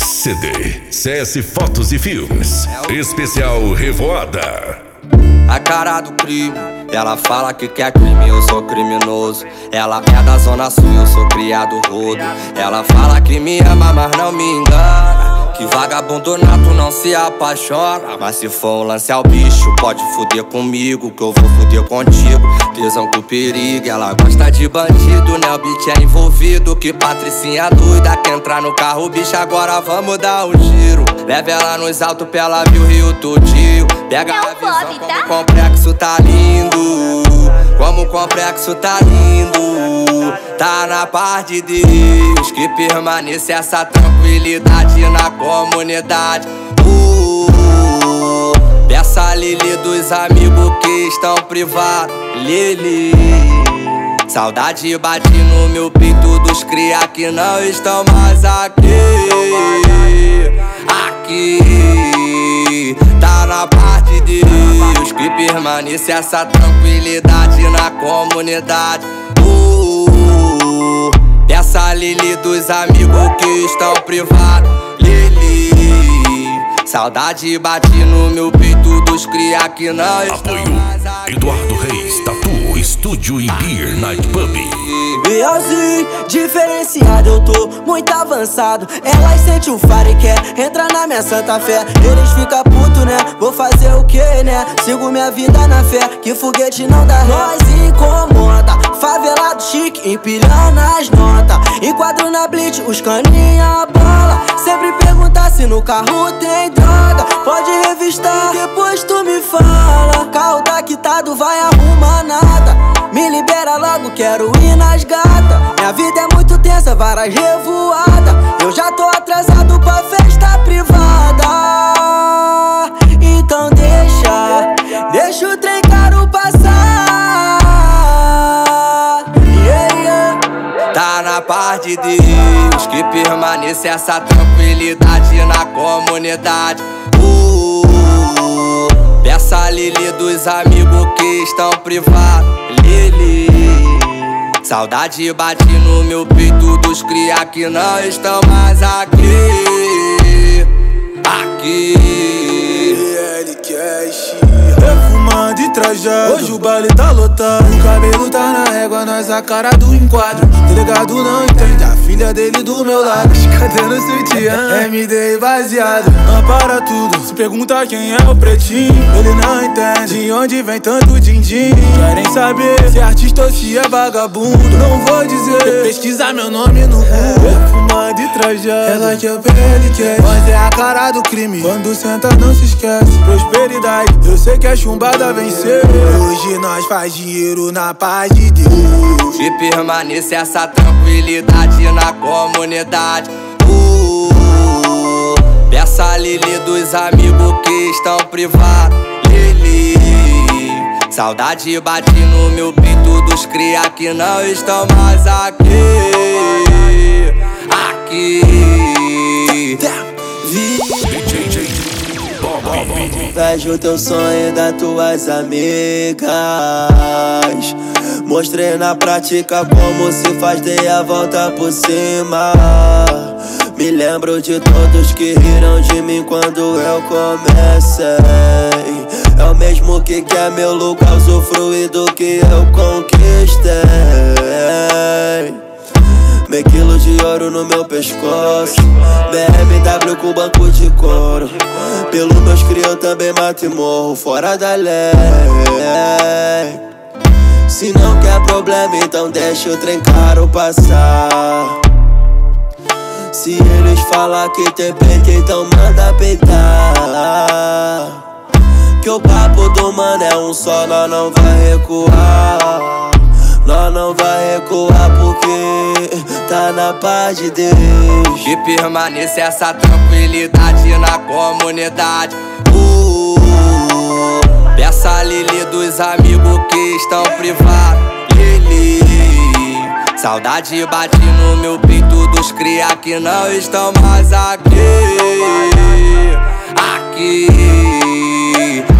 CD CS Fotos e Filmes Especial Revoada. A cara do crime, ela fala que quer crime, eu sou criminoso. Ela é da zona sul, eu sou criado rodo. Ela fala que me ama, mas não me engana, que vagabundo nato não se apaixona. Mas se for um lance ao bicho, pode fuder comigo, que eu vou fuder contigo. Tesão com perigo, ela gosta de bandido, né? O beat é envolvido, que patricinha doida. Quer entrar no carro, bicho, agora vamos dar um giro. Leva ela nos altos pra ela ver o Rio todinho. Pega a visão, como o complexo tá lindo, como o complexo tá lindo. Tá na paz de Deus, que permaneça essa tranquilidade na comunidade. Peça a Lili dos amigos que estão privados, Lili. Saudade bate no meu peito dos cria que não estão mais aqui. Aqui tá na paz de Deus, que permaneça essa tranquilidade na comunidade. Peça a Lili dos amigos que estão privados, Lili. Saudade bate no meu peito dos cria que não estão mais aqui. Eduardo Reis, Tatu, Estúdio e Beer Night Pub. Realzinho, diferenciado, eu tô muito avançado. Elas sentem o faro e quer entrar na minha santa fé. Eles ficam puto, né? Vou fazer o que, né? Sigo minha vida na fé, que foguete não dá ré. Nós incomoda, favelado chique, empilhando as notas. Enquadro na blitz, os caninha bola. Sempre perguntar se no carro tem droga. Pode revistar, depois tu me fala. Carro tá quitado, vai arrumar nada. Me libera logo, quero ir nas gatas. Minha vida é muito tensa, várias revoadas. Eu já tô atrasado pra festa privada. Então deixa o trem caro passar. Tá na paz de Deus, que permaneça essa tranquilidade na comunidade. Peça a Lili dos amigos que estão privados, Lili. Saudade bate no meu peito dos cria que não estão mais aqui. Aqui perfumado e trajado, hoje o baile tá lotado. O cabelo tá na régua, nós a cara do enquadro. Delegado não entende, a filha dele do meu lado. Cadê no sutiã? MD baseado, não para tudo. Se pergunta quem é o pretinho, ele não entende de onde vem tanto din-din. Querem saber se é artista ou se é vagabundo. Não vou dizer, pesquisar meu nome no Google. Perfumado e trajado, ela que é o PLQ, mas é a cara do crime. Quando senta não se esquece, prosperidade, eu sei que a chumbada venceu. Hoje nós faz dinheiro na paz de Deus, que permaneça essa tranquilidade na comunidade. Peça a Lili dos amigos que estão privados, Lili. Saudade bate no meu peito dos cria que não estão mais aqui. Aqui Vejo teu sonho das tuas amigas. Mostrei na prática como se faz, dei a volta por cima. Me lembro de todos que riram de mim quando eu comecei. É o mesmo que quer meu lugar, usufruir do que eu conquistei. Meio quilo de ouro no meu pescoço, BMW com banco de couro. Pelo meus cria eu também mato e morro fora da lei. Se não quer problema, então deixa o trem caro passar. Se eles falar que tem peito, então manda peitar. Que o papo do mano é um só, nós não vai recuar. Nós não vai recuar porque tá na paz de Deus, que permaneça essa tranquilidade na comunidade. Peça a Lili dos amigos que estão privados, Lili. Saudade bate no meu peito dos cria que não estão mais aqui. Aqui